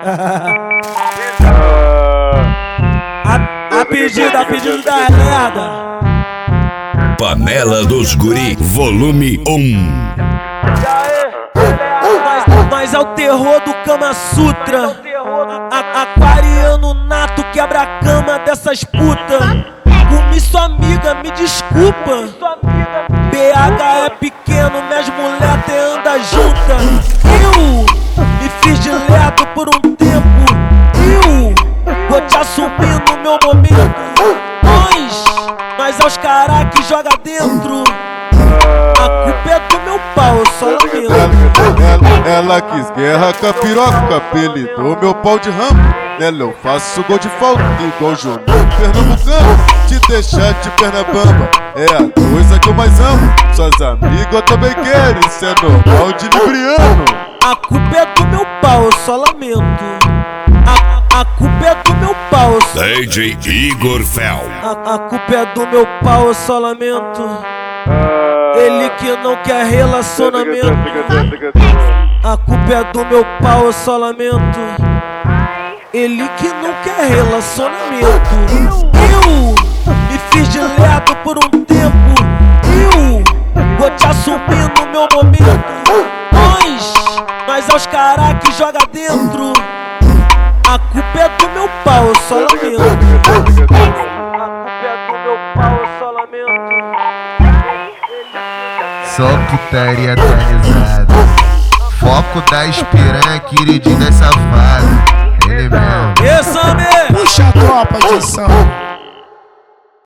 A pedido da merda. Panela dos Guri, volume 1. Nós é o terror do Kama Sutra. Aquariano nato, quebra a cama dessas putas. Comi sua amiga, me desculpa. BH é pequeno, minhas mulher até anda junta. Eu me fiz de lerdo por um tempo. Eu vou te assumir no meu momento. Nós é os caras que joga dentro. A culpa é do meu pau, eu só lamento. Ela quis guerra com a piroca, apelidou meu pau de rampo. Nela eu faço gol de falta, igual João pernambucano. Te deixar de perna bamba é a coisa que eu mais amo. Suas amigas eu também quero, isso é normal de libriano. A culpa é do meu pau, eu só lamento. A culpa é do meu pau, eu só... DJ Igor Fel. A culpa é do meu pau, eu só lamento. Ele que não quer relacionamento. A culpa é do meu pau, eu só lamento. Ele que não quer relacionamento. Eu me fiz de lerdo por um tempo. Eu vou te assumir no meu momento. Nós é os caras que joga dentro. A culpa é do meu pau, eu só lamento. A culpa é do meu pau, eu só lamento. Só putaria atualizada. Foco da espiranha, queridinha safada. Ele mesmo. Esse homem! Puxa a tropa de São.